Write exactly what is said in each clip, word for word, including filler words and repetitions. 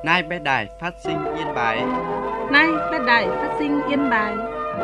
Nay bé đài phát sinh Yên Bái. Nay bé đài phát sinh Yên Bái.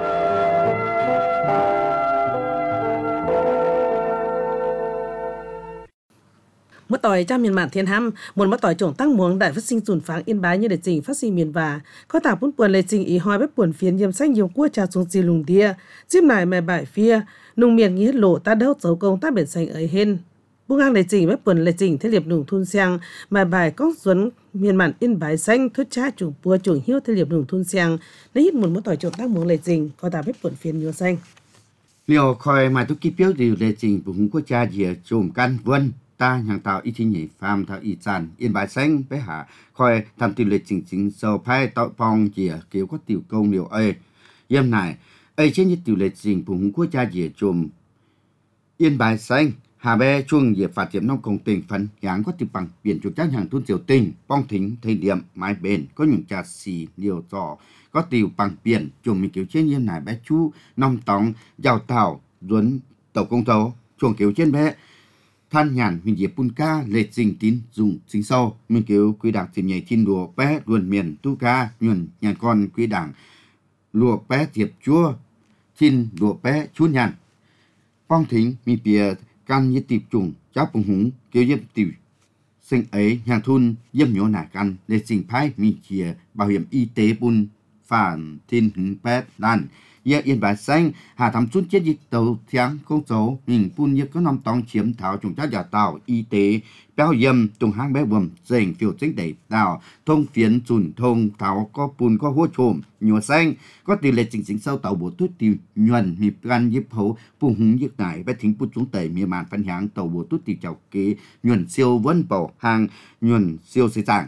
Mất tỏi cha miền mạn thiên ham, một mất tỏi trồng tăng muống đại phát sinh sùn pháng Yên Bái như để trình phát sinh miền và có tả bốn buồn lệ trình ý hoi bếp buồn phiến yếm xanh nhiều cua trà xuống xì lùng đia, chip nải mè bải phia, nung miền nghĩa lộ ta đốt dấu công ta biển xanh ấy hên. Bung ngang lệ trình bếp buồn lệ trình thế liệp nùng thun xiang, mè bài cóc duấn miền mạn Yên Bái xanh thuyết cha chủ bùa chuồng hiếu thế liệp nùng thun xiang, lấy hít một mất tỏi trồng tăng muống lệ trình có tả bếp buồn phiến nhiều xanh. Liều khoi mà tôi kịp biểu điều lệ trình của hùng quốc cha dìa trùm căn vân ta hàng tạo ý thiên nhị phàm thảo ý tràn Yên Bái xanh bé hạ khoi tham tiêu lệ trình chính sâu phai tạo phong dìa kiểu có tiểu công liều ơi yếm này ấy trên như tiểu lệ trình của hùng quốc cha dìa trùm Yên Bái xanh hà bé chuông dìa phát triển nông công tình phấn dáng có tiểu bằng biển chủ trách hàng thôn diệu tình bong thính thời điểm mái bền có những trà xì liều trò có tiểu bằng biển chùm mình kiểu trên yên này bé chú nông tóng giàu tảo duấn tàu công tàu chuồng kiểu trên bé than nhàn mình dịp bun ca lệ trình tín dùng chính sau mình kiểu quý đảng tìm nhảy thiên đùa bé luồn miền tu ca nhuần nhàn con quý đảng lùa bé thiệp chúa thiên đùa bé chúa nhàn phong thính mi bìa can như tiệp trùng cháu bùng húng kiểu yếm tiểu sinh ấy nhàng thun yếm nhổ nải căn lệ trình phái mi chia bảo hiểm y tế bun phản thiên hứng bé đàn Yên Yên Bái xanh hà thắm chút chết dịch tàu thiáng không dấu mình phun như có năm tông chiếm thảo trùng chắc giả tạo y tế béo yếm trùng hang bé bùm dành phiêu chính đẩy đào thông phiến chùn thông thảo có phun có hố trộm nhùa xanh có tỷ lệ chính chính sâu tàu bộ tút tiêu nhuần mịp gan dịp hấu phùng hứng dịp nải bé thính bút xuống tẩy mìa màn phân háng tàu bộ tút tiêu chào kế nhuần siêu vân bảo hàng nhuần siêu xây giảng.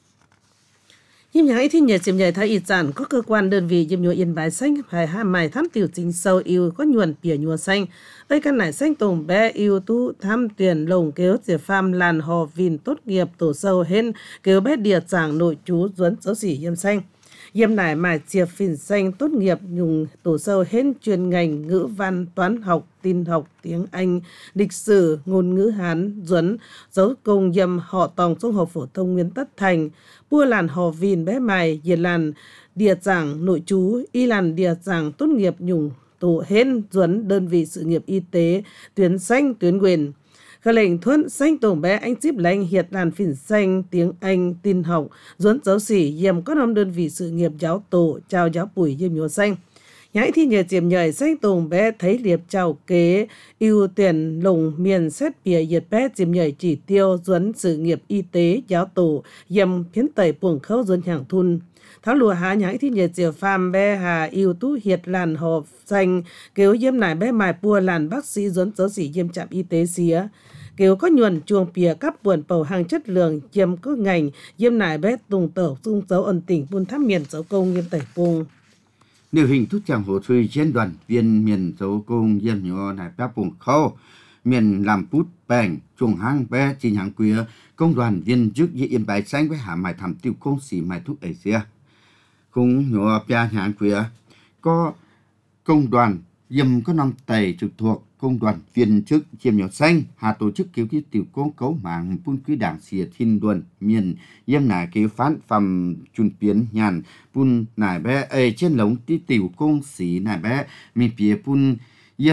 Yếm nhàng ấy thiên nhật chiếm nhảy thái ý giản có cơ quan đơn vị yếm nhua Yên Bái xanh phải hai mài thám tiểu chính sâu yêu có nhuần bìa nhua xanh đây căn nải xanh tùng bé yêu tu tham tiền lồng kéo diệt pham làn hò vìn tốt nghiệp tổ sâu hên kéo bé địa giảng nội chú duấn dấu xỉ yếm xanh yếm nải mài chiệp phìn xanh tốt nghiệp nhung tổ sâu hên chuyên ngành ngữ văn toán học tin học tiếng Anh lịch sử ngôn ngữ Hán duấn dấu công yếm họ tòng trung học phổ thông Nguyễn Tất Thành bua làn hò vìn bé mài diệt làn địa giảng nội chú y làn địa giảng tốt nghiệp nhung tổ hên duấn đơn vị sự nghiệp y tế tuyến xanh tuyến quyền khởi lệnh thuận xanh tổng bé anh chip lành hiệt làn phìn xanh tiếng Anh tin học duấn giáo sĩ yếm có năm đơn vị sự nghiệp giáo tổ chào giáo bùi yếm nhúa xanh nhãi thi nhờ chiếm nhảy xanh tổng bé thấy liệp chào kế ưu tuyển lồng miền xét bìa nhiệt bé chiếm nhảy chỉ tiêu duấn sự nghiệp y tế giáo tổ yếm phiến tẩy buồng khâu duấn hàng thun tháo lùa há nhãi thi nhờ chiều phàm bé hà ưu tú hiệt làn hộp xanh kêu yếm nải bé mài bua làn bác sĩ duấn giáo sĩ yếm trạm y tế xía kêu có nhuần chuồng bìa cắp buồn bầu hàng chất lượng yếm có ngành yếm nải bé tùng tẩu dung dấu ẩn tỉnh buôn tháp miền dấu công yếm tẩy buông Nếu hình thức chàng hồ thuy trên đoàn viên miền dấu công yếm nhúa nải bé buồng khâu miền làm bút bèn chuồng hang bé trình hàng quía công đoàn viên chức như Yên Bái xanh với hạ mài thảm tiêu công sĩ mài thuốc ấy xưa cũng nhúa bia hàng quía có công đoàn yếm có năm tẩy trực thuộc công đoàn viên chức chiêm nhọ xanh hà tổ chức cứu ký tiểu công cấu mạng phun quý đảng xìa thiên đoàn miền yếm nải cứu phán phẩm chun biến nhàn phun nải bé ấy trên lống tí tiểu công sĩ nải bé mi bìa phun yếm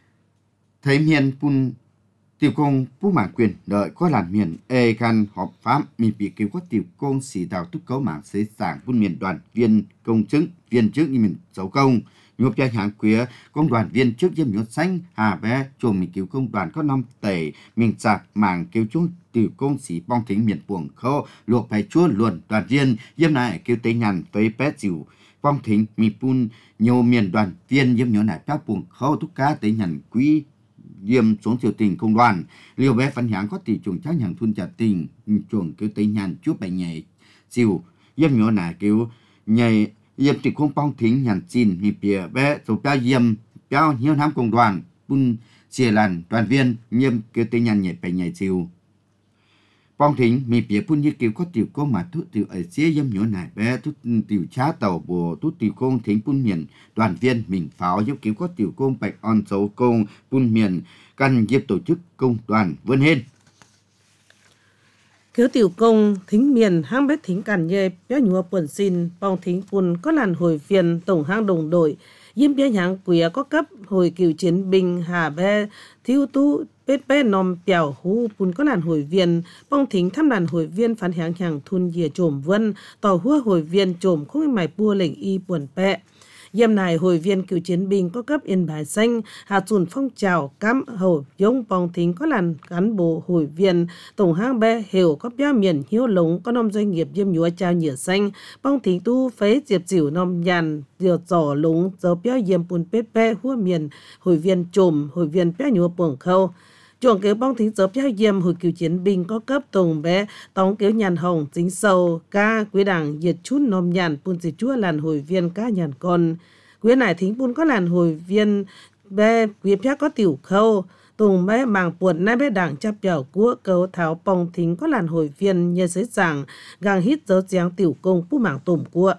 thấy miền phun tiểu công phú mạng quyền đợi có làn miền ê can họp pháp mi bìa cứu có tiểu công sĩ đào tức cấu mạng xế sảng phun miền đoàn viên công chức viên chức như miền dấu công nhộp cho hàng quía công đoàn viên chức yếm nhúa xanh hà bé chùm mình cứu công đoàn có năm tẩy mình sạc màng cứu chúng tiểu công sĩ bong thính miền buồng khâu luộc phải chúa luồn đoàn viên yếm này cứu tế nhàn với bé dìu bong thính mi pun nhiều miền đoàn viên yếm nhúa này các buồng khâu thúc cá tế nhàn quý yếm xuống triều tình công đoàn liều bé phân hãng có tỷ chuồng chắc hàng thun trả tình chuồng cứu tế nhàn chút bài nhảy dìu yếm nhúa này cứu nhảy yếm chỉ không bong thính nhàn chín mi bìa bé số bao yếm bao nhiều năm công đoàn bun xìa làn đoàn viên yếm kêu tên nhàn nhảy bài nhảy chiều bong thính mi bìa bun như kiểu có tiểu công mà thuốc tiểu ở xía yếm nhổ nải bé thuốc tiểu chá tàu bồ thuốc tiểu công thính bun miền đoàn viên mình pháo yếm kiểu có tiểu công bạch on dấu công bun miền căn yếm tổ chức công đoàn vươn hên Kiểu tiểu công thính miền hang bếp thính cản nhê bé nhúa buồn xin bong thính pun có làn hồi phiền tổng hang đồng đội yếm bé nháng quía có cấp hồi cựu chiến binh hà bé thiếu tu bết bé nòm bèo hú pun có làn hồi viên bong thính thăm làn hồi viên phán hàng hàng thun dìa trồm vân tỏ hua hồi viên trồm không mày bua lệnh y buồn pẹ. Yêm này hồi viên cựu chiến binh có cấp Yên Bái xanh hạ dùn phong trào cắm hầu giống bong thính có làn cán bộ hồi viên tổng hang bé hiểu có béo miền hiếu lống có nông doanh nghiệp yêm nhúa trao nhựa xanh bong thính tu phế diệp dìu nông nhàn diều giỏ lống dấu béo yêm bùn bết bé hua miền hồi viên trồm hồi viên béo nhúa buồng khâu chuồng kéo bong thính dấu béo yêm hồi cựu chiến binh có cấp tổng bé tóng kéo nhàn hồng chính sâu ca quý đảng diệt chút nông nhàn bùn diệt chúa làn hồi viên cá nhàn con quý này thính bùn có làn hồi viên bé quý béo có tiểu khâu tùng bé màng buồn nai bé đảng chắp biểu của cầu tháo bong thính có làn hồi viên như giấy giảng gang hít dấu giang tiểu công bú mảng tùm của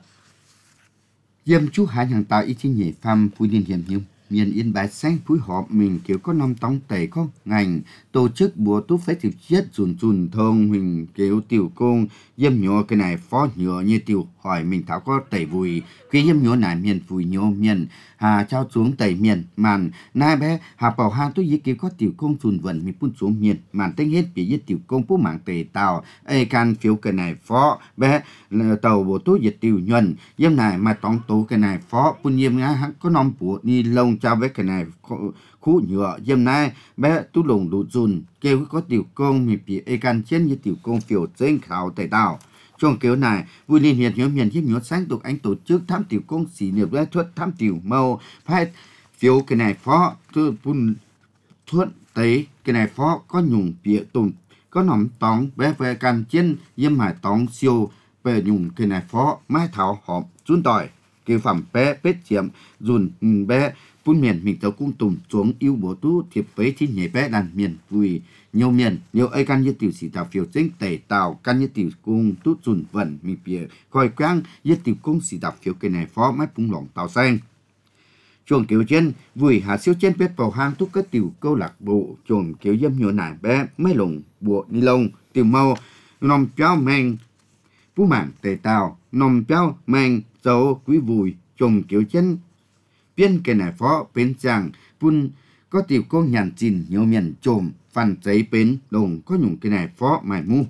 Yêm chú hải hàng tạo ý chí nhị phàm phu niên hiểm hiểm miền Yên Bái xanh phối họp mình kiểu có năm tông tẩy có ngành tổ chức bùa tú phép thực chết dùn dùn thông mình kiểu tiểu công yếm nhọ cái này phó nhọ như tiểu hỏi mình thảo có tẩy vùi cái yếm nhọ này miền vùi nhọ miền hà trao xuống tẩy miền màn nai bé hà bảo hà tôi ý kiểu có tiểu công dùn vận mình phun xuống miền màn tính hết bị giết tiểu công bố mạng tẩy tàu ai can phiếu cái này phó bé tàu bộ tú diệt tiểu nhuận yếm này mà tông tố cái này phó phun yếm ngá có năm bộ ni lông cho với cái này khu nhựa dâm nay bé tú lồng đủ dùn kêu có tiểu công mình bị e can chiến như tiểu công phiểu trên khảo tẩy tàu trong kiểu này vui liên hiệp nhóm miền giúp nhớ sáng tục anh tổ chức thám tiểu công xỉ nghiệp lãi thuật thám tiểu mâu phải phiếu cái này phó tôi phun thuận tấy cái này phó có nhung bịa tùng có nòng tóng bé về can chiến dâm hải tóng siêu về nhung cái này phó mai thảo họp chun tỏi kêu phẩm bé bết chiếm dùn bé phun miền mình tàu cung tùng xuống yêu bố tú thiệp với thiên nhảy bé đàn miền vui nhiều miền nhiều ai can như tiểu sĩ tàu phiếu chính tẩy tàu can như tiểu cung tú dùn vẩn mình bìa coi quang như tiểu cung sĩ tàu phiếu cái này phó mái phun lỏng tàu xanh chuồng kiểu trên vui hạ siêu trên bếp vào hang thúc các tiểu câu lạc bộ chuồng kiểu dâm nhựa nải bé mấy lồng bộ ni lông tiểu màu nòng béo men phú mảng tẩy tàu nòng béo men dấu quý vui chuồng kiểu trên biên cái này phó bên chàng phun có tiểu công nhàn chìn nhiều miền trồm phản giấy bên đồng có nhung cái này phó mải mu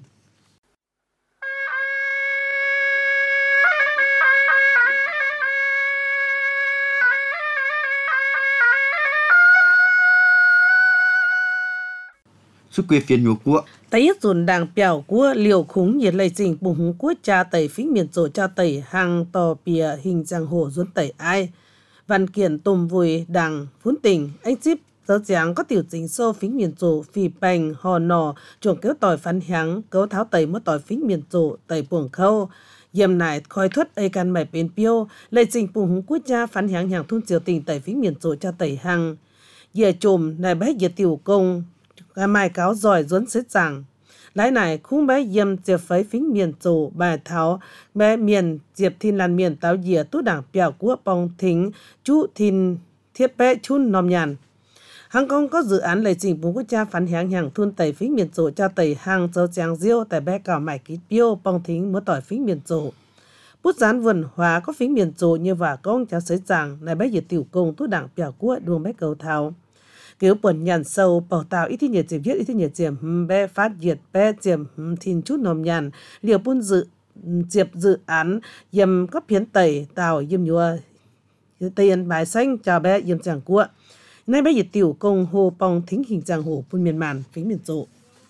sức quê phiên nhô của tây dùn đảng bèo của liều khúng nhiệt lây trình bùng húng của cha tẩy phí miền tổ cha tẩy hàng tò bìa hình giang hồ dốn tẩy ai văn kiện tôm vùi đằng phún tình anh chip tớ giáng có tiểu chính sâu phí miền tổ phì bành hò nò chuồng kéo tỏi phán háng cấu tháo tẩy mất tỏi phí miền tổ tẩy buồng khâu yếm này khói thuất ai can mày bên piêu lây trình bùng húng quốc gia phán háng hàng thun triều tình tẩy phí miền tổ cha tẩy hàng dìa trùm này bé dìa tiểu công cái mai cáo giỏi dốn xếp rằng lái này khung bé yếm diệp phấy phí miền tổ bài tháo bé miền diệp thiên lan miền táo dìa tú đảng bèo của bong thính chú thiên thiết bé chun nòm nhàn Hồng Kông có dự án lấy trình bốn quốc gia phán hạng hàng thun tẩy phí miền tổ cho tẩy hàng dấu giang diêu tại bé cào mải kít biêu bong thính mới tỏi phí miền tổ bút gián vườn hóa có phí miền tổ như và công cháu sấy rằng này bé diệt tiểu công tú đảng bèo của đường bé cầu tháo kiểu buồn nhàn sâu bảo tạo ít nhiệt chiếm viết ít nhiệt chiếm bé phát diệt bé chiếm thìn chút nòm nhàn liều buôn dự diệp dự án yếm cấp hiến tẩy tàu yếm nhua tây yên bài xanh chào bé yếm chẳng của nay bé diệt tiểu công hồ bong thính hình giang hồ buôn miền màn phí miền tổ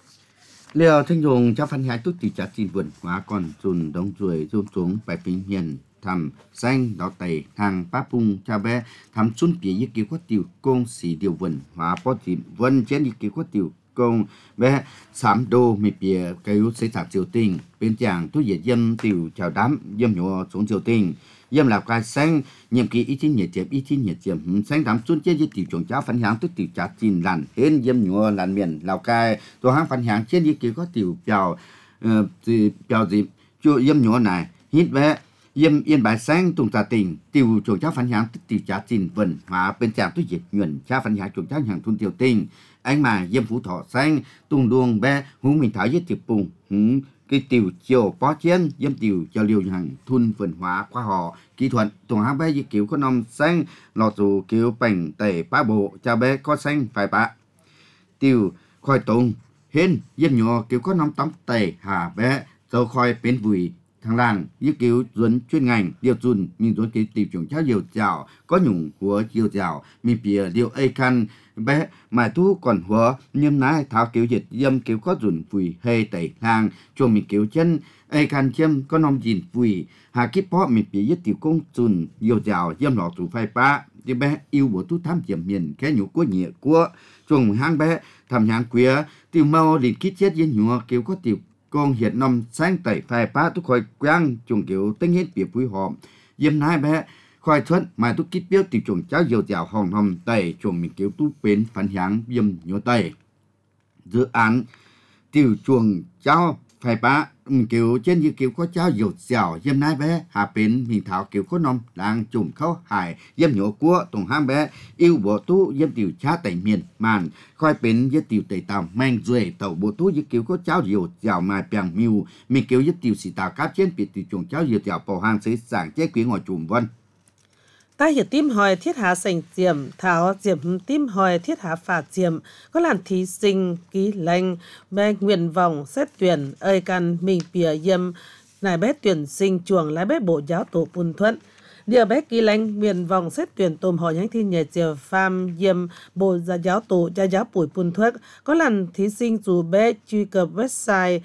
liều thanh dùng cho phân hái tốt tỷ trả tin vườn hóa còn dùn đông ruồi rôm xuống bài phím hiền thầm xanh đỏ tẩy hàng bá pung cha bé thầm xuân bìa như kiểu có tiểu công xì điều vườn hóa bó dìm vân trên như kiểu có tiểu công bé sám đô mì bìa kêu xây sạp triều tình bên chàng tôi dễ dâm tiểu chào đám dâm nhọ xuống triều tình dâm là cái xanh nhiệm kỳ ít chín nhiệt chiếm ít chín nhiệt chiếm xanh thắm xuân trên như tiểu trồng cháo phấn háng tôi tiểu chả chín làn hên dâm nhọ làn miền lào cai tôi háng phấn háng trên như kiểu có tiểu chào gì chào gì chưa dâm nhọ này hít bé Yêm Yên Bái Xanh Tùng Trà Tỉnh tiêu chuồng cháu phản nhãn tích tiêu trả trình vận hóa bên trạm tuyết diệt nhuận cha phản nhãn chuồng cháu hàng thun tiêu tình anh mà Yêm Phú Thọ Xanh Tùng Đuông Bé Húng Mình Thảo với tiệp bùng húng cái tiêu chiều bó chén Yêm tiêu cho liều hàng thun vận hóa khoa họ kỹ thuật Tùng Há Bé với kiểu có nông xanh lọt dù kiểu bành tẩy bá bộ cha bé có xanh phải bạ tiêu khoai tùng hên Yêm nhỏ kiểu có nông tắm tẩy hà bé dầu khoai bến vùi thằng làng như kiểu duẩn chuyên ngành điều dùn mình duẩn kiểu tiêu chuẩn cháu điều chảo có nhung của điều chảo mình bìa điều ai khăn bé mà thu còn hùa nhưng nãy tháo kiểu dịch dâm kiểu có dùn vùi hay tẩy làng cho mình kiểu chân ai khăn châm có nông dìn vùi hà kiếp bó mình bìa với tiểu công dùn điều chảo dâm lọ tủ phai ba thì bé yêu bộ thu tham chiếm miền cái nhũ của nhẹ của chuồng hang bé thầm nhang quía tiêu mau liền kít chết với nhũ kiểu có tiểu con hiện năm sáng tẩy phai ba tôi khỏi quang chuồng kiểu tính hết việc vui hòm dâm nái bé khoai thuận mà tôi kít biết từ chuồng cháu dầu dào hòn hòm tẩy chuồng mình kiểu tôi bến phản hãng dâm nhớ tẩy dự án từ chuồng cháu phai ba mình kiểu trên như kiểu có cháu dầu dào dâm nái bé hạ bến mình thảo kiểu có nông đang trùng khâu hải dâm nhớ của tổng hang bé yêu bộ tu dâm tiểu cha tẩy miền màn khoai bến với tiểu tẩy tàu mang duệ tàu bộ tu với kiểu có cháu dầu dào mà bèng miu mình kiểu với tiểu sĩ tàu cáp trên biệt tiểu chuồng cháu dầu dào bầu hang sẽ sảng chế quý ngồi trùm vân ta hiểu tim hỏi thiết hạ sành diệm thảo diệm tim hỏi thiết hạ phạt diệm có làm thí sinh ký lệnh bé nguyện vọng xét tuyển ơi căn mình bìa yêm nài bé tuyển sinh chuồng lái bé bộ giáo tổ bùn thuận điều bé ký lệnh nguyện vọng xét tuyển tôm hỏi những thi nhờ chiều pham yêm bộ gia giáo tổ gia giáo bùi bùn thuận có làm thí sinh dù bé truy cập website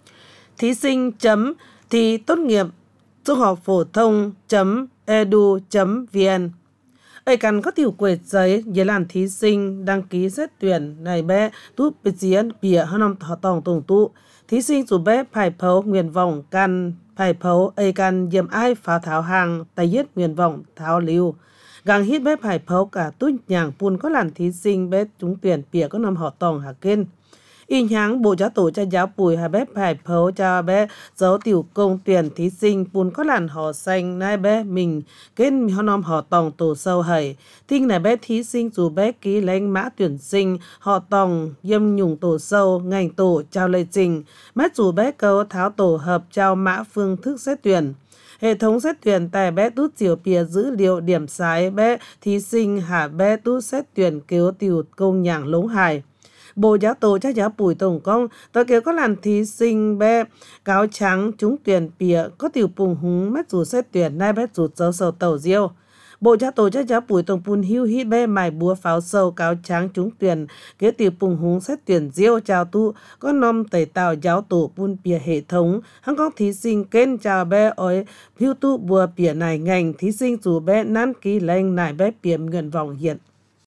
thí sinh chấm thi tốt nghiệp trung học phổ thông chấm edu chấm vn ấy cần có tiểu quệ giấy về làm thí sinh đăng ký xét tuyển này bé tút bị diễn bìa hơn năm thọ tòng tổng tụ thí sinh dù bé phải phấu nguyện vọng can phải phấu ấy can dìm ai phá tháo hàng tay yết nguyện vọng tháo liu gang hít bé phải phấu cả tút nhàng pun có làm thí sinh bé trúng tuyển bìa có năm họ tòng hạ kênh in háng bộ giáo tổ cho giáo bùi hà bé phải phấu cho bé dấu tiểu công tuyển thí sinh bùn có làn họ xanh nai bé mình kết họ nom họ tòng tổ sâu hầy thinh này bé thí sinh dù bé ký lệnh mã tuyển sinh họ tòng yêm nhung tổ sâu ngành tổ trao lệ trình mát dù bé câu tháo tổ hợp trao mã phương thức xét tuyển hệ thống xét tuyển tại bé tút chiều bìa dữ liệu điểm sái bé thí sinh hà bé tút xét tuyển kêu tiểu công nhàng lống hài bộ giáo tổ cho giáo bùi tổng công tôi kêu có làm thí sinh bé cáo trắng trúng tuyển bìa có tiểu bùng húng mất dù xét tuyển nay bé dù dấu sầu tàu diêu bộ giáo tổ cho giáo bùi tổng bùn hưu hít bé mài búa pháo sâu cáo trắng trúng tuyển kế tiểu bùng húng xét tuyển diêu chào tu có nom tẩy tạo giáo tổ bùn bìa hệ thống hăng có thí sinh kênh chào bé ối hưu tu bùa bìa này ngành thí sinh dù bé nán ký lệnh này bé bìa nguyện vọng hiện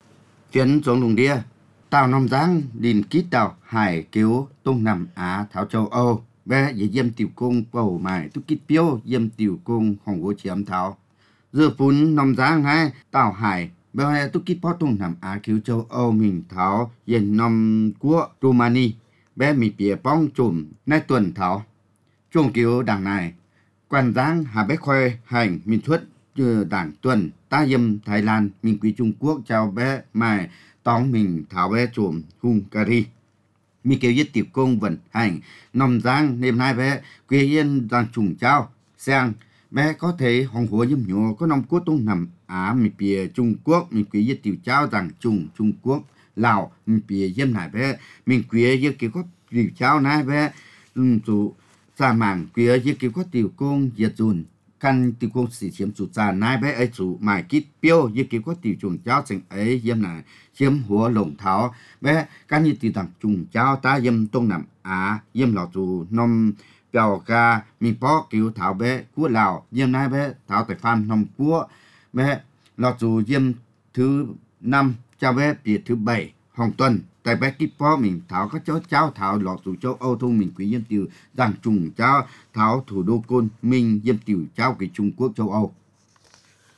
chuyến xuống lùng đia tàu nông giang đình kít tàu hải kiếu đông nam Á thảo châu Âu bé về dâm tiểu cung bầu mài tu kít piêu dâm tiểu cung hồng gỗ chiếm thảo giờ phun nông giang hai tàu hải bé tu kít pot đông nam Á kiếu châu Âu mình thảo yên nông của Romani bé mình bìa bong chùm nay tuần thảo chuồng kiếu đảng này quan giang hà bé khoe hành mình xuất đảng tuần ta dâm Thái Lan mình quý Trung Quốc chào bé mài tóm mình thảo bé trộm Hungary mi kêu giết tiểu công vận hành nằm giang đêm nay bé quê yên đang trùng trao sang bé có thể hồng húa dâm nhổ có năm quốc đông nằm Á mi bìa Trung Quốc mi quê giết tiểu trao rằng trùng Trung Quốc Lào mi bìa dâm này bé mình quê giết kiểu có tiểu trao này bé chủ sa mảng quê giết kiểu có tiểu công diệt dùn căn tiểu công sĩ chiếm chủ trà nai bé ấy chủ mài kít piêu như kiểu có tiểu chuồng cháu thành ấy dâm này chiếm hùa lồng tháo bé căn như tiểu tặng chuồng cháu ta dâm đông nam Á dâm lọ chủ nông bèo ca mi bó kiểu tháo bé của Lào dâm nai bé tháo tại phan nông của bé lọ chủ dâm thứ năm cho bé biệt thứ bảy Hồng Tuần tại bé kíp phó mình tháo các cháu cháu tháo lọtสู่châu Âu thông mình quý dân tiểu rằng trùng cháu tháo thủ đô Côn Minh dân tiểu cháu cái Trung Quốc châu Âu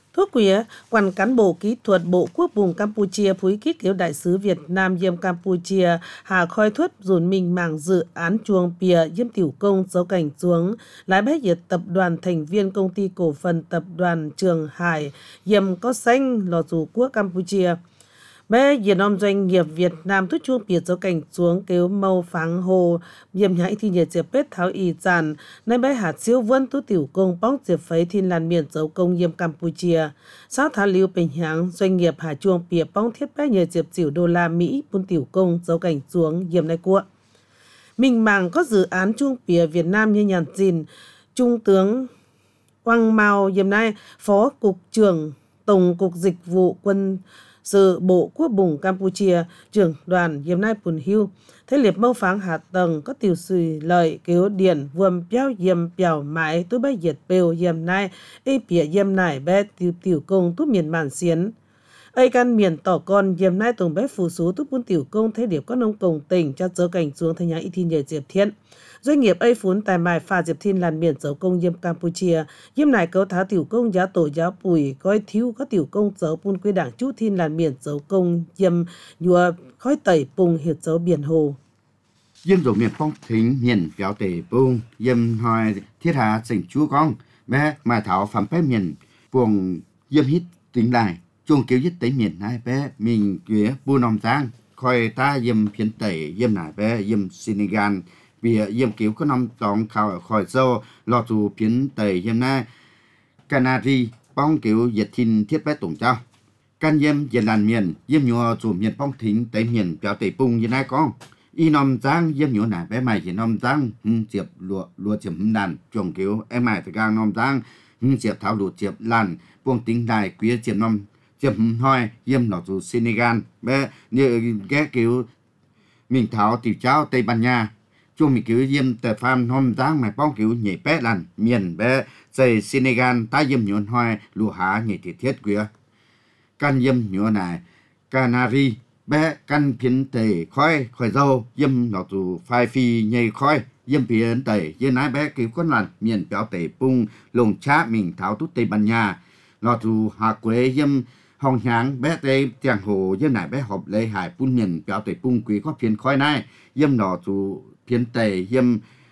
Thuốc quía, quan cán bộ kỹ thuật Bộ Quốc vùng Campuchia phúi kít kiểu đại sứ Việt Nam yêm Campuchia hà khoi thuất dùn mình mảng dự án chuông pìa yêm tiểu công dấu cảnh xuống lái bé diệt tập đoàn thành viên công ty cổ phần tập đoàn Trường Hải yêm có xanh lò dù quốc Campuchia. Bé Việt Nam doanh nghiệp Việt Nam thuốc chuông biệt dấu cảnh xuống kêu mâu pháng hồ yêm nhãi thì nhiệt diệp bết tháo y giàn nay bé hạt siêu vân tú tiểu công bóng diệp phấy thiên làn miền dấu công yêm Campuchia. Sáu tháng lưu bình hãng doanh nghiệp hà chuông biệt bóng thiết bé nhiệt diệp xỉu đô la Mỹ bún tiểu công dấu cảnh xuống yêm nay cuộn. Mình màng có dự án chuông biệt Việt Nam như nhàn dìn Trung tướng Quang Mao yêm nay Phó Cục trưởng Tổng cục Dịch vụ Quân sự Bộ Quốc vùng Campuchia, trưởng đoàn yêm nay Pùn Hưu, thế liệp mâu pháng hạ tầng có tiểu sùi lợi kéo điện vuông béo yêm bèo mãi tôi bay diệt bèo yêm nay, ê bịa yêm nải bé tiểu tiểu công tút miền bản xiến. Ây căn miền tỏ con yêm nay tổng bé phù số tút bún tiểu công thế điệp có nông công tỉnh cho dấu cảnh xuống thay nhá y thiên nhờ diệp thiên. Doanh nghiệp ấy phún tài mài pha diệp thiên làn miền dấu công yêm Campuchia, yêm này cấu tháo tiểu công giá tổ giá bùi, coi thiếu có tiểu công dấu bún quy đảng chú thiên làn miền dấu công yêm nhùa khói tẩy bùng hiệt dấu biển hồ. Yêm dấu miền phong thính miền béo tể bùng, yêm hỏi thiết hạ sỉnh chú con, bé mà tháo phạm phép miền buồng yêm hít tính lại, chuông kéo dứt tới miền hai bé mình quế bu nòng giang, khoi ta yêm phiến tẩy yêm nải bé yêm Senegal. Vì yêm cứu có năm tòng khảo khỏi dâu lọt dù phiến tẩy yêm na Canary bóng cứu diệt thiên thiết bé tổng trao. Can yêm diệt làn miền yêm nhùa dù miền bóng thính tới miền béo tẩy bung như nai con. Y nòm giang yêm nhùa nải bé mày chỉ nòm giang hưng diệp lụa lụa chiếm hưng đàn chuồng cứu em mày phải gang nòm giang hưng diệp tháo lụa diệp làn buông tính đài quý diệp nòm diệp hưng hoi yêm lọt dù Senegal bé như ghé cứu mình tháo tiểu trao Tây Ban Nha. Chúng mình cứu yêm tờ phàm nôm giang mà bóng cứu nhảy bé làn miền bé dây Senegal ta yêm nhuận hoài lụa há nhảy thiết thiết quýa. Căn yêm nhuận này Canary bé căn phiến tẩy khói khói dâu yêm lọt dù phai phi nhảy khói yêm phiến tẩy yêm nái bé cứu con làn miền béo tẩy bung lồng chá mình tháo tút Tây Ban Nha lọt dù hạ quế yêm hồng nháng bé tây tiàng hồ yêm nái bé họp lấy hải bún miền béo tẩy bung quý có phiến khói này yêm lọt dù phiến tây yêm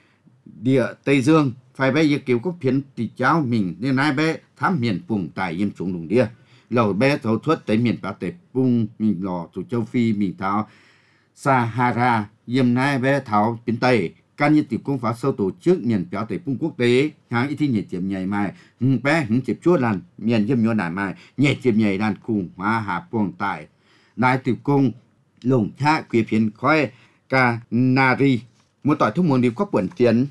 địa Tây Dương phải bé yêm cứu có phiến tì cháu mình nên nái bé thám miền vùng tại yêm chúng lùng đĩa lầu bé thấu thuất tới miền béo tẩy bung mình lò dù châu Phi mình tháo Sahara yêm nái bé tháo phiến tây can như tiểu công phá sâu tổ chức miền béo tẩy bung quốc tế hàng ít thì nhiệt chiếm nhảy mai hưng bé hưng chiếm chuốt làn miền yêm nhô nải mai nhẹ chiếm nhảy đàn cùng hóa hạ buông tại đại tiểu công lồng hạ quý phiến khói Canary một tỏi thuốc muôn đi có buồn tiền.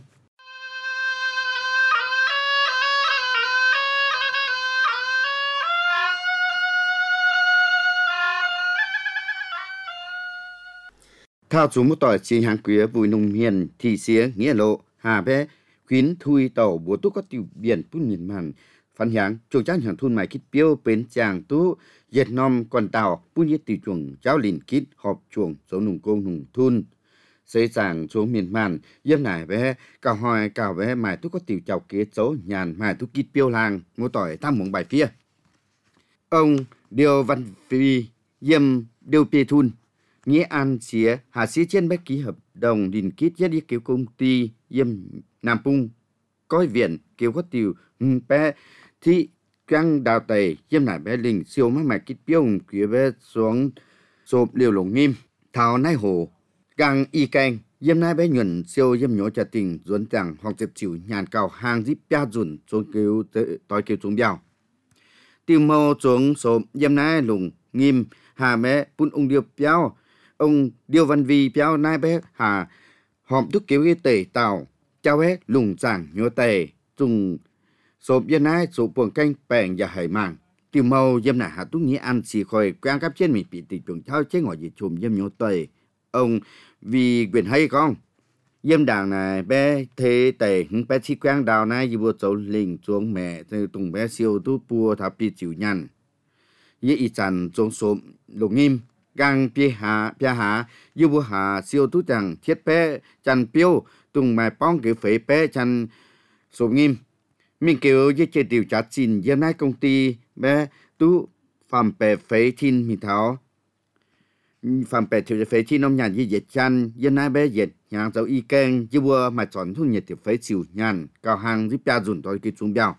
Thao chú một tỏi chi hàng quý bùi nông miền thị xía nghĩa lộ hà bé khuyến thui tàu búa tú có tiểu biển bún miền màn phán hàng chuồng trang hàng thôn mài kít piêu bến chàng tú Việt Nam còn tàu bún nhiệt tiểu chuồng cháu lìn kít họp chuồng số nùng công nùng thôn xây sàng xuống miền màn yếm nải bé cào hòi cào bé mài tú có tiểu chào kế số nhàn mài tú kít piêu làng một tỏi tham mộng bài phía ông Điều Văn Phi yếm Điều Pê Thun nghĩa an xía hà xía trên bé ký hợp đồng đình kít nhất đi kêu công ty yếm Nam Pung coi viện kêu có tiểu bé thị căng đào tẩy yếm nải bé linh siêu má mài kít piêu kia bé xuống sộp liều lồng nghiêm thảo nai hồ càng y canh yếm nai bé nhuận siêu yếm nhổ trà tình duẩn chẳng hoặc dẹp chịu nhàn cào hàng díp pia dùn xuống kêu tối kêu xuống đèo tiêu mô xuống sộp yếm nai lùng nghiêm hà bé bún ông điêu piao ông Điêu Văn Vi piao nai bé hà hòm thuốc kéo y tẩy tàu chao bé lùng chẳng nhổ tẩy dùng sộp yếm nai sộp buồng canh bèn và hải màng tiêu mô yếm nai hà túc nghĩa ăn xì khôi quang cắp trên mình bị tịch chuồng thao chế ngồi gì chùm yếm nhổ tẩy ông vì quyền hay con yếm đảng này bé thế tẩy hứng bé chi quang đào này như vừa cháu linh xuống mẹ từ tùng bé siêu tu bùa thảo bị chịu nhằn như ý chẳng xuống sộp lục nghiêm gang bia hạ bia hạ như vừa hạ siêu tu chẳng thiết bé chẳng piêu tùng mẹ bóng kiểu phế bé chẳng sộp nghiêm mình kêu như chế điều trả xin yếm nai công ty bé tu phạm bè phế thiên mi tháo phạm bè thiểu phế thiên ông nhàn như dệt chăn dân nai bé dệt nhà dấu y keng chứ bua mà chọn thu nhiệt tiểu phế chịu nhàn cao hàng giúp cha dùn tôi cái trung bèo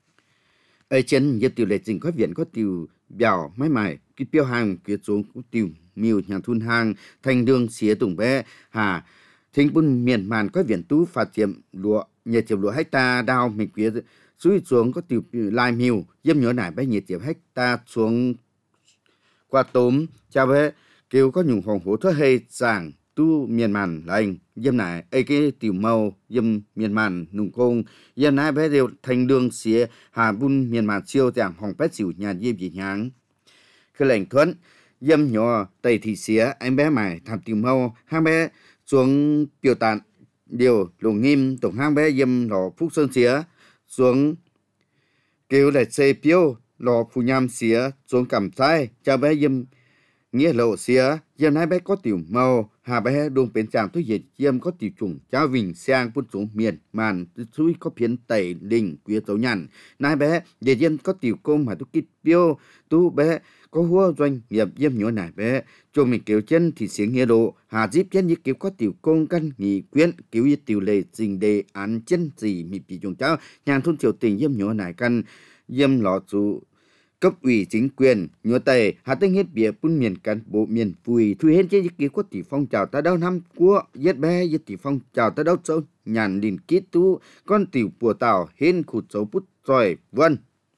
ấy trên nhiệt tiểu lệ trình có viện có tiểu bèo máy mày cái tiêu hàng kia xuống cũng tiểu miêu nhà thun hàng thành đường xía tùng bé hà thính bún miền màn có viện tú phát triển lúa nhiệt tiểu lúa hecta đào mình kia suy xuống có tiểu lai miêu dâm nhớ nải bé nhiệt tiểu hecta xuống qua tốm cha bé kêu có nhung hồng hổ thơ hay giảng tu miền màn lành dâm nải ấy cái tiểu màu dâm miền màn nung công dâm nải bé đều thành đường xía hà bún miền màn siêu giảng hồng bé xỉu nhà diêm dị nháng cái lệnh thuận dâm nhỏ tây thị xía anh bé mày tham tiểu màu hai bé xuống biểu tạn điều lùng nghiêm tổng hang bé dâm lò phúc sơn xía xuống kêu lại xe piêu lò phù nham xía xuống cầm sai cha bé dâm nghĩa lộ xía dâm hai bé có tiểu màu hà bé đồn bên trạm thuốc dịch dâm có tiểu trùng cha vinh sang phun xuống miền màn suy có phiến tẩy đình quý tấu nhàn nai bé để dâm có tiểu công mà tu kít piêu tu bé có hua doanh nghiệp dâm nhỏ nải bé cho mình kiểu chân thì xiếng nghĩa độ hà díp chân như kiểu có tiểu công căn nghị quyến kiểu như tiểu lệ trình đề án chân gì mị bị trùng cháu nhàn thôn triều tình dâm nhỏ nải căn dâm lọ chủ cấp ủy chính quyền nhỏ tề hà tinh hết bìa bún miền cán bộ miền phùi thui hết trên như kiểu có tiểu phong chào ta đâu năm của yết bé yết tiểu phong chào ta đâu châu nhàn đình kít tu con tiểu bùa tàu hên khụt dấu bút rồi vân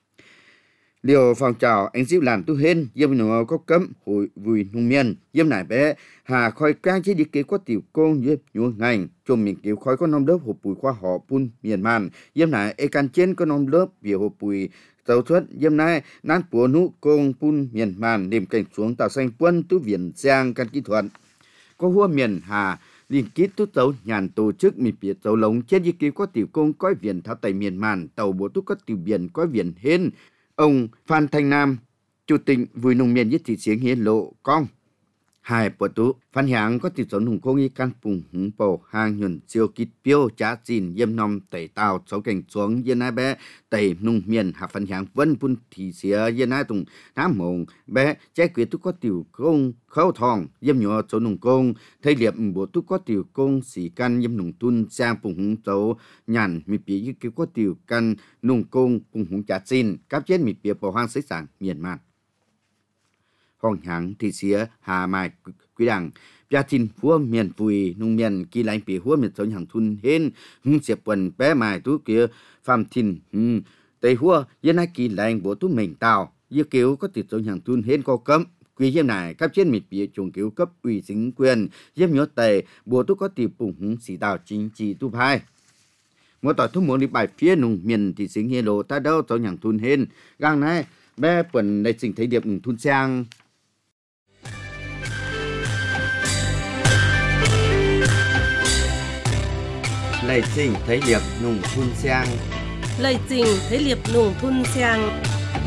điều phong trào anh díu làn tu hên dâm nó có cấm hội vùi nung miền dâm nải bé hà khói cang chế đi kế có tiểu công dâm nhua ngành chôm miền kiểu khói có nom lớp hộp bùi khoa họ pun miền màn dâm nải e can trên có nom lớp bìa hộp bùi tàu xuất dâm nải nán của nụ công pun miền màn đêm cảnh xuống tàu xanh quân tu viện giang căn kỹ thuật có hua miền hà liên kết tu tàu nhàn tổ chức miền phía tàu lống trên đi kế có tiểu công coi viện tháo tại miền màn tàu bộ tu có tiểu biển coi viện hên ông Phan Thanh Nam, chủ tịch vui nông miền nhất thị xiếng hiến lộ con hai bộ tú Phan Hạng có tiểu sống nông công y căn phùng hứng bầu hàng nhuận siêu kít piêu trả xin yếm nom tẩy tàu sáu cảnh xuống yên ai bé tẩy nông miền hạ Phan Hạng vân phun thị xía yên ai tùng nám mộng bé trái quyết tú có tiểu công khâu thòng yếm nhỏ số nông công thay liệp bộ tú có tiểu công xỉ căn yếm nông tuân sang phùng hứng số nhàn mi bì như kiểu có tiểu căn nông công phùng hứng trả xin cáp chết mi bì bầu hoang sấy sảng miền màn Hong Hạng thị xía hà mai quý đảng gia tin phua miền phùi nông miền kỳ lãnh bị hua miền sống hàng thun hên hung xếp quần bé mai tú kia phạm thìn tây hua yên ai kỳ lãnh bộ tú mình tàu như kiểu có tiệt sống hàng thun hên có cấm quý hiệp này cấp trên miền bị trùng kiểu cấp ủy chính quyền hiệp nhớ tây bộ tú có tiệt bùng hung xì tàu chính trị tu hai mỗi tỏi thu muốn đi bài phía nông miền thì sinh hiền lộ ta đâu sống hàng thun hên gang này bé quần đại trình thấy điệp thun sang Lệ trình thấy liệp nùng thun sang Lời trình thấy liệp nùng thun sang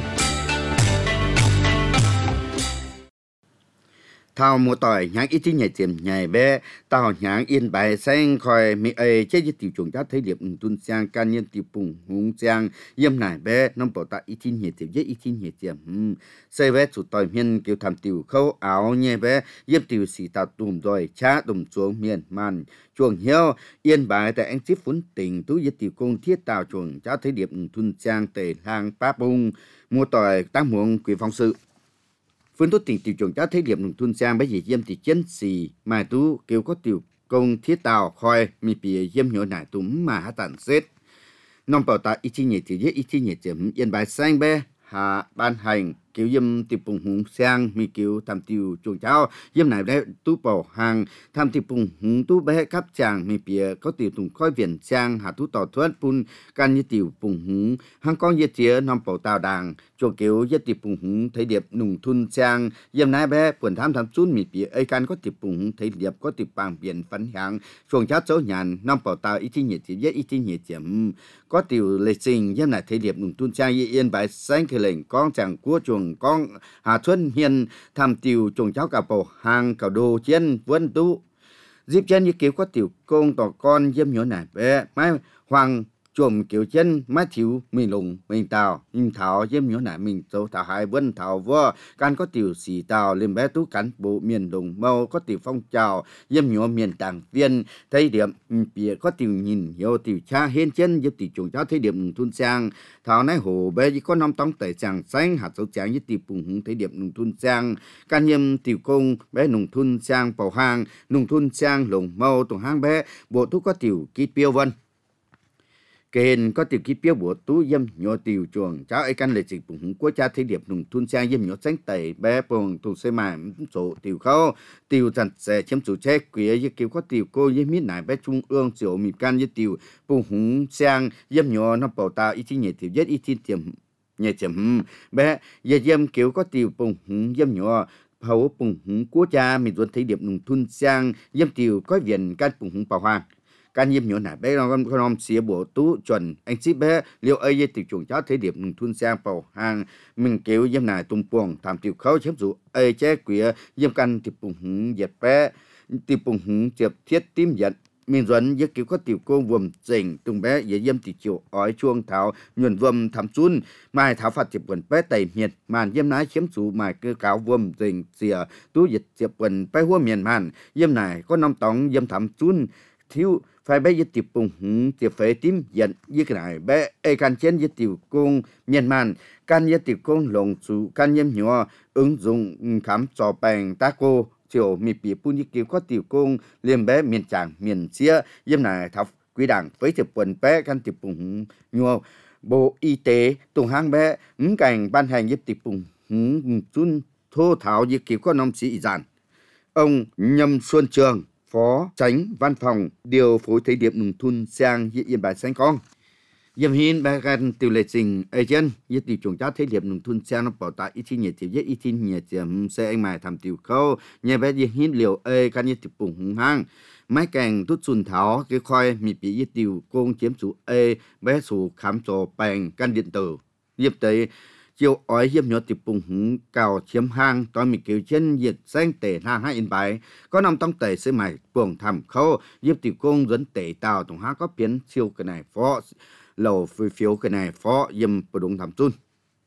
thao mua tỏi nháng ít tí nhảy tiềm nhảy bé tao nháng yên bài xanh khỏi mi ấy chế như tiểu trùng giác thấy điệp tuân sang can nhân tiểu bùng hung sang yếm nải bé nông bảo ta ít tí nhảy tiềm dễ ít tí nhảy tiềm xây bé chủ tỏi miền kiểu tham tiểu khâu áo nhẹ bé yếm tiểu xì tao tùm rồi cha tùm xuống miền màn chuồng hiếu yên bài tại anh tiếp phun tình tú yết tiểu công thiết tao chuồng cha thấy điệp tuân sang tề lang pa bung mua tỏi tăng muộn quỷ phong sự phương tốt tỉnh tiểu trường đã thấy điểm nông thôn sang bây giờ diêm thì chân xì mà tú kêu có tiểu công thiết tàu khoi mi bì diêm nhỏ nải túm mà hát tản xết nông bảo ta ít chi nhẹ thì dễ ít chi nhẹ chấm yên bài xanh bé hạ ban hành kiểu diêm tiểu bùng hùng sang mi kiểu tham tiểu trường cháu diêm này đấy tú bảo hàng tham tiểu bùng hùng tú bé cấp chàng mi bì có tiểu tùng khoi viền sang hạ tú tỏ thuất pun can như tiểu bùng hùng hàng con như tía nông bảo tàu đàng cho kiểu yết tiểu bùng hùng thấy điệp nùng thun sang diêm này bé quần tham tham xuống mi bì ấy can có tiểu bùng hùng thấy điệp có tiểu bàng biển phấn hàng chuồng cháu chỗ nhàn nông bảo tàu ít chi nhẹ thì dễ ít chi nhẹ chấm có tiểu lệ trình diêm này thấy điệp nùng thun sang yên bài xanh cái lệnh con chàng của chuồng con Hà Xuân Hiền tham tiểu trùng cháu cả bầu hàng cả đồ chiến vân tu dịp chân như kiểu có tiểu công tỏ con dâm nhỏ nải bé mai hoàng chuồng kiểu chân má thiếu mình lùng mình tàu mình thảo dêm nhớ nại mình dấu thảo hai vân thảo vua can có tiểu xì tàu lên bé tú cán bộ miền đồng mâu có tiểu phong trào dêm nhớ miền đảng viên thấy điểm bìa có tiểu nhìn hiểu tiểu cha hiên chân giúp tiểu chuồng cháu thấy điểm thôn sang thảo này hồ bé chỉ có năm tông tẩy chàng xanh hạt dấu trắng với tiểu bùng hùng thấy điểm nông thôn sang can nhâm tiểu công bé nông thôn sang bảo hàng nông thôn sang lồng mâu tổng hang bé bộ tú có tiểu kít piêu vân kênh có tiểu ký biểu bộ tú dâm nhỏ tiểu chuồng cháu ấy căn lệ dịch bùng hùng quốc gia thế điệp nông thôn sang dâm nhỏ tránh tẩy bé bồng tù xe mài số tiểu khâu tiểu dặn sẽ chiếm chủ chế quía với kiểu có tiểu cô với mít nải bé trung ương tiểu mịp can với tiểu bùng hùng sang dâm nhỏ nó bảo tạo ít nhẹ tiểu nhất ít tiềm nhẹ chấm bé giờ dâm kiểu có tiểu bùng hùng dâm nhỏ hậu bùng hùng quốc gia mình luôn thấy điệp nông thôn sang dâm tiểu có viện can bùng hùng bảo hoàng can nhiêm nhỏ nải bé nó con con xía bộ tú chuẩn anh ship bé liệu ấy tiểu chuồng cháu thế điểm nông thôn sang bảo hàng mình kêu dâm nải tung buồng tham tiểu khâu chém dụ ấy chế quỷ dâm căn tiểu bùng hùng dệt bé tiểu bùng hùng tiệp thiết tím giận mình dẫn với kiểu có tiểu cô vườn chỉnh tung bé với dâm tiểu chiều ói chuông thảo nhuận vườn thắm chun mai thảo phạt tiệp quần bé tẩy miệt màn dâm nái chiếm dụ mai cơ cáo vườn chỉnh xìa tú dịch tiệp quần bé hua miền màn dâm này có năm tóng dâm thắm chun thiếu phải bé với tiểu bùng hùng tiệp phế tím giận với cái này bé ai can chén với tiểu công miền màn can với tiểu công lồng chủ can nhâm nhỏ ứng dụng khám trò bèn ta cô chiều mi bị pun như kiểu có tiểu công liên bé miền tràng miền xía dâm này thảo quý đảng với tiệp quần bé can tiểu bùng nhỏ bộ y tế tùng hang bé ứng cảnh ban hành với tiểu bùng hùng chun thô thảo như kiểu có năm sĩ giản ông Nhâm Xuân Trường Phó Chánh Văn phòng điều phối thấy điểm nông thôn sang hiện yên bài xanh con dâm hiên ba gan tiểu lệ trình ấy chân như tiểu chuồng cháu thấy điểm nông thôn sang nó bảo tại ít nhẹ tiểu nhất ít nhẹ chấm xe anh mài làm tiểu khâu nhà bé dâm hiên liều ấy can như tiểu bùng hùng hang máy cành tút xuân thảo cái khoai mì bị như tiểu công chiếm chủ ấy bé số khám trò bèn can điện tử dâm tới chiều ói hiếm nhỏ tiệp bùng hùng cào chiếm hang tôi mình kêu chân diệt xanh tể hang hai in bài có năm tông tể sẽ mày buồng thầm khâu giúp tiểu công dẫn tể tàu tổng hang có biến siêu cái này phó lầu phiếu phiếu cái này phó dâm bờ đúng thầm tuôn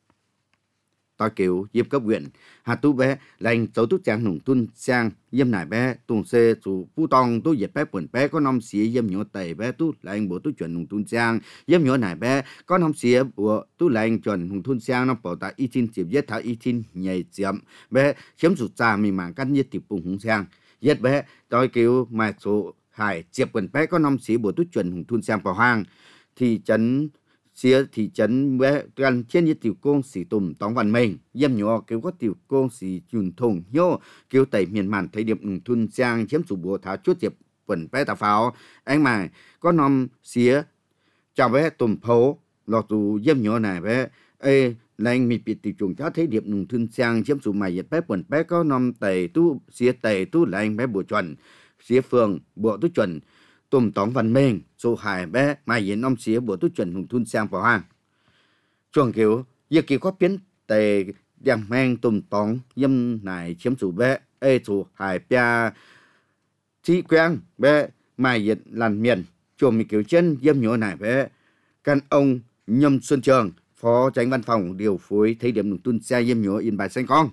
tôi kêu dâm cấp huyện hạt tú bé lành cháu tú trang nông tuôn sang dâm nải bé tuồng xe chủ phu tòng tú dệt bé quần bé có năm xía dâm nhỏ tể bé tú lành bộ tú chuẩn nông tuôn sang dâm nhỏ nải bé có năm xía bộ tú lành chuẩn nông tuôn sang nó bảo tại y tin chịp dết thảo y tin nhảy chiếm bé chiếm chủ trà mình mảng cắt nhiệt tiệp bùng hùng sang dết bé tôi kêu mà số hải chịp quần bé có năm xía bộ tú chuẩn nông tuôn sang bảo hang thị trấn xía thị trấn bé gần trên như tiểu công sĩ tùng tóng văn mình dâm nhỏ kêu có tiểu công sĩ truyền thùng nhô kêu tẩy miền màn thấy điểm thun sang chiếm chủ bộ tháo chút tiệp quần bé tà pháo anh mày có năm xía chào bé tùm phố lọt tù dâm nhỏ này bé ê lành mì bị tiểu chuồng cháu thấy điểm thun sang chiếm chủ mày bé quần bé có năm tẩy tu xía tẩy tu lành bé bộ chuẩn xía phường bộ tu chuẩn tùm tóng văn minh số hải bé mai diễn ông xía bộ tú chuẩn hùng thun sang vào hang chuồng kiểu giờ kiểu có biến tề đằng mang tùm tóng dâm này chiếm chủ bé ê chủ hải bia chi quang bé mai diễn làn miền chuồng mi kiểu chân dâm nhỏ này bé can ông Nhâm Xuân Trường Phó Chánh Văn phòng điều phối thấy điểm nông thôn xe dâm nhỏ yên bài xanh con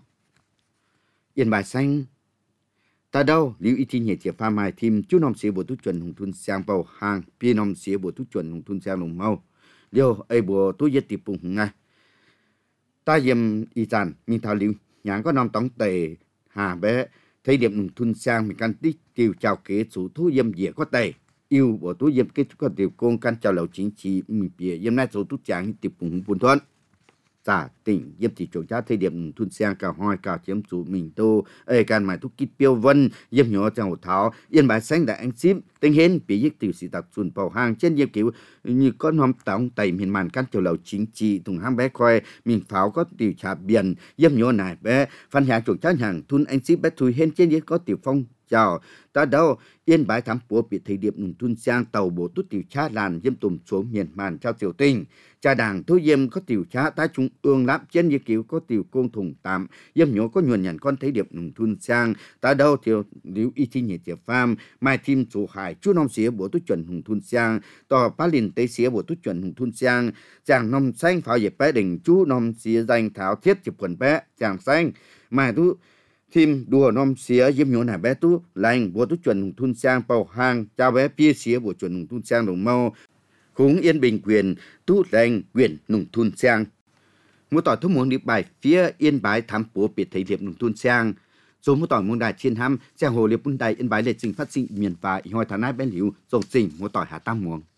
yên bài xanh ta đâu lưu ý tin nhẹ chia pha mai thêm chú nông sĩ bộ tú chuẩn hùng thôn sang bầu hàng pi nông sĩ bộ tú chuẩn hùng thôn sang lồng mau điều ấy bộ tú giết tiệp bùng ngay ta dìm y tàn mình thảo lưu nhãn có năm tống tề hà bé thấy điểm hùng thôn sang mình căn tích tiêu chào kế số thu dâm dĩa có tề yêu bộ tú dâm kết có tiểu công căn chào lầu chính trị mình bịa dâm nay số tú chẳng tiệp bùng hùng buồn thuận giả tỉnh dâm thị chuồng cháu thấy điểm thun sang cả hoi cả chiếm chủ mình tô ê can mài thúc kít piêu vân dâm nhỏ trong hồ tháo yên bài xanh đại anh ship tình hên bị giết tiểu sĩ tạc xuân bảo hàng trên dâm kiểu như con hòm tóng tẩy miền màn căn chầu lầu chính trị thùng hang bé khoe mình pháo có tiểu trà biển dâm nhỏ này bé phan nhà chuồng cháu hàng thun anh ship bé thui hên trên dâm có tiểu phong chào ta đâu yên bái thám bố bị thời điểm nông thôn sang tàu bộ tút tiểu cha làn diêm tùm xuống miền màn trao triều tinh cha đảng thôi diêm có tiểu cha ta trung ương láp trên như cứu có tiểu công thùng tạm diêm nhớ có nhuần nhận con thấy điểm nông thôn sang ta đâu tiểu liễu y chi nhiệt tiểu pham mai thêm chủ hải chú nông xía bộ tút chuẩn nông thôn sang tòa phá lìn tế xía bộ tút chuẩn nông thôn sang chàng nông xanh pháo dịp bé đỉnh chú nông xía danh tháo thiết chụp quần bé chàng xanh mai tu thêm đùa nom xía diêm nhớ nải bé tu lành bộ tút chuẩn nông thôn sang bầu hàng cha bé pia xía bộ chuẩn nông thôn sang đồng mau khúng yên bình quyền tu lành quyền nông thôn sang một tỏi thu muốn đi bài phía yên bái thám bố biệt thấy liệp nông thôn sang số một tỏi môn đài trên ham sang hồ liệp bún đài yên bái lệ trình phát sinh miền và hỏi thán ai bên liu dòng trình một tỏi hà tam muồng